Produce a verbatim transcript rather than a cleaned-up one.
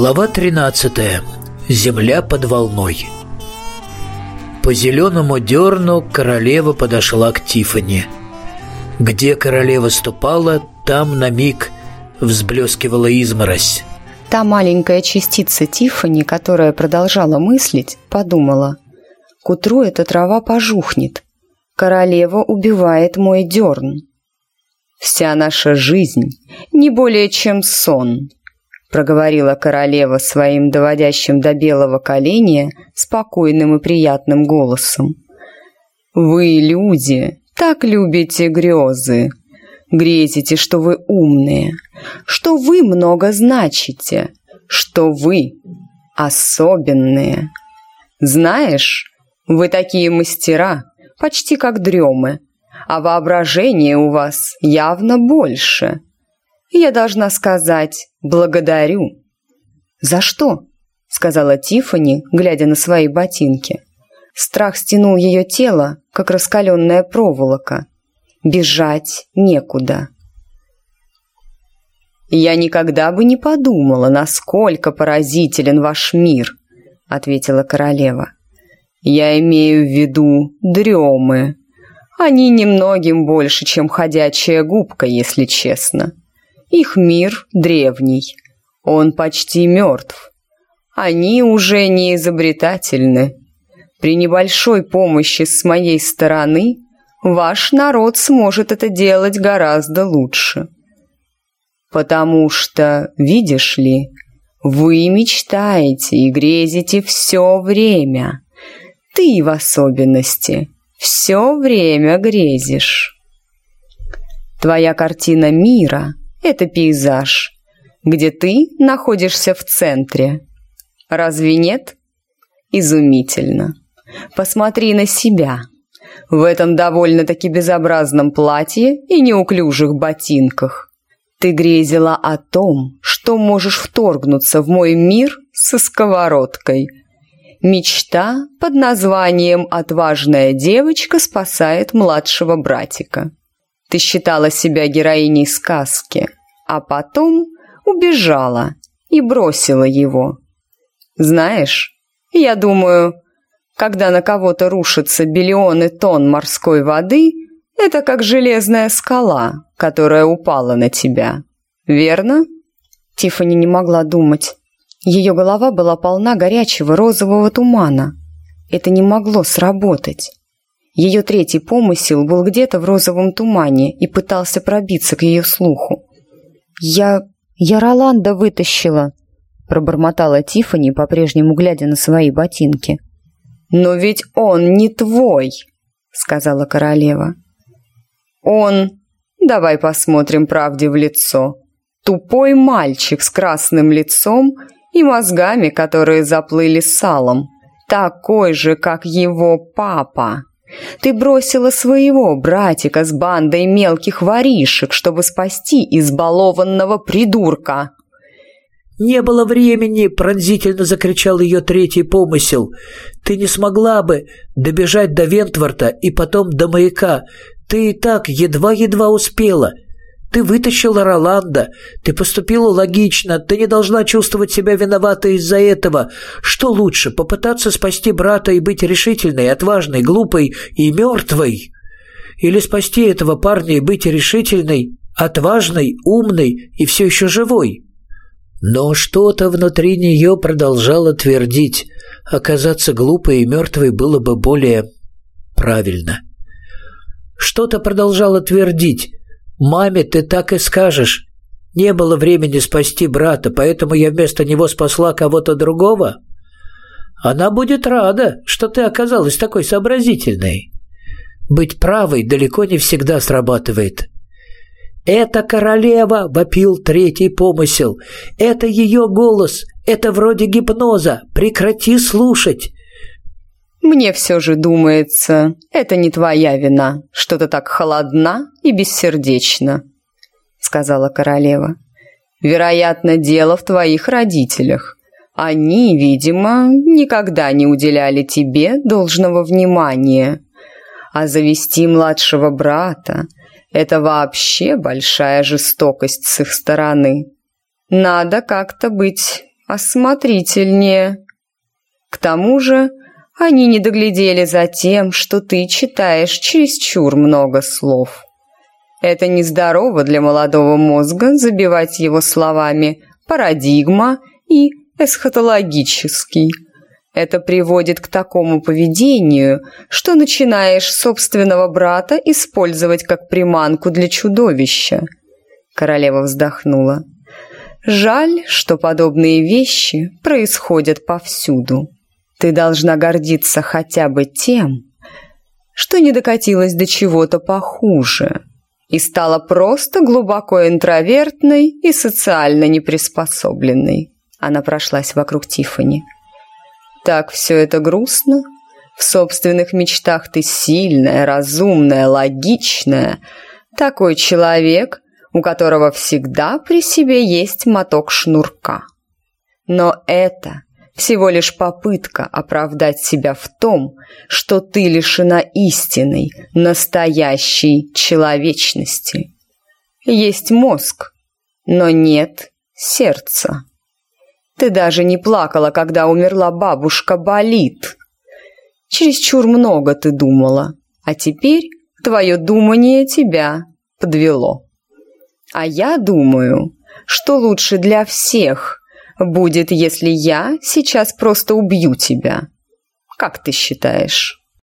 Глава тринадцатая. Земля под волной. По зеленому дерну королева подошла к Тиффани. Где королева ступала, там на миг взблескивала изморозь. Та маленькая частица Тиффани, которая продолжала мыслить, подумала: к утру эта трава пожухнет. Королева убивает мой дерн. Вся наша жизнь не более чем сон, проговорила королева своим доводящим до белого коленя спокойным и приятным голосом. Вы, люди, так любите грезы, грезите, что вы умные, что вы много значите, что вы особенные. Знаешь, вы такие мастера, почти как дремы, а воображение у вас явно больше. Я должна сказать «благодарю». «За что?» — сказала Тиффани, глядя на свои ботинки. Страх стянул ее тело, как раскаленная проволока. Бежать некуда. «Я никогда бы не подумала, насколько поразителен ваш мир», — ответила королева. «Я имею в виду дремы. Они немногим больше, чем ходячая губка, если честно. Их мир древний, он почти мертв. Они уже не изобретательны. При небольшой помощи с моей стороны ваш народ сможет это делать гораздо лучше. Потому что, видишь ли, вы мечтаете и грезите все время. Ты в особенности все время грезишь. Твоя картина мира — это пейзаж, где ты находишься в центре. Разве нет? Изумительно. Посмотри на себя. В этом довольно-таки безобразном платье и неуклюжих ботинках. Ты грезила о том, что можешь вторгнуться в мой мир со сковородкой. Мечта под названием «Отважная девочка спасает младшего братика». Ты считала себя героиней сказки, а потом убежала и бросила его. Знаешь, я думаю, когда на кого-то рушатся биллионы тонн морской воды, это как железная скала, которая упала на тебя. Верно? Тиффани не могла думать. Ее голова была полна горячего розового тумана. Это не могло сработать. Ее третий помысел был где-то в розовом тумане и пытался пробиться к ее слуху. «Я... я Роланда вытащила», — пробормотала Тиффани, по-прежнему глядя на свои ботинки. «Но ведь он не твой», — сказала королева. «Он... давай посмотрим правде в лицо. Тупой мальчик с красным лицом и мозгами, которые заплыли салом. Такой же, как его папа. Ты бросила своего братика с бандой мелких воришек, чтобы спасти избалованного придурка». «Не было времени!» — пронзительно закричал ее третий помысел. «Ты не смогла бы добежать до Вентворта и потом до маяка. Ты и так едва-едва успела. Ты вытащила Роланда, ты поступила логично, ты не должна чувствовать себя виноватой из-за этого. Что лучше, попытаться спасти брата и быть решительной, отважной, глупой и мертвой? Или спасти этого парня и быть решительной, отважной, умной и все еще живой?» Но что-то внутри нее продолжало твердить: оказаться глупой и мертвой было бы более правильно. Что-то продолжало твердить: «Маме ты так и скажешь. Не было времени спасти брата, поэтому я вместо него спасла кого-то другого. Она будет рада, что ты оказалась такой сообразительной. Быть правой далеко не всегда срабатывает». «Это королева!» — вопил третий помысел. «Это ее голос! Это вроде гипноза! Прекрати слушать!» «Мне все же думается, это не твоя вина, что ты так холодна и бессердечна», — сказала королева. «Вероятно, дело в твоих родителях. Они, видимо, никогда не уделяли тебе должного внимания. А завести младшего брата — это вообще большая жестокость с их стороны. Надо как-то быть осмотрительнее. К тому же они не доглядели за тем, что ты читаешь чересчур много слов. Это нездорово для молодого мозга забивать его словами «парадигма» и «эсхатологический». Это приводит к такому поведению, что начинаешь собственного брата использовать как приманку для чудовища. Королева вздохнула. Жаль, что подобные вещи происходят повсюду. Ты должна гордиться хотя бы тем, что не докатилась до чего-то похуже и стала просто глубоко интровертной и социально неприспособленной. Она прошлась вокруг Тиффани. Так все это грустно. В собственных мечтах ты сильная, разумная, логичная. Такой человек, у которого всегда при себе есть моток шнурка. Но это всего лишь попытка оправдать себя в том, что ты лишена истинной, настоящей человечности. Есть мозг, но нет сердца. Ты даже не плакала, когда умерла бабушка Болит. Чересчур много ты думала, а теперь твое думание тебя подвело. А я думаю, что лучше для всех будет, если я сейчас просто убью тебя. Как ты считаешь?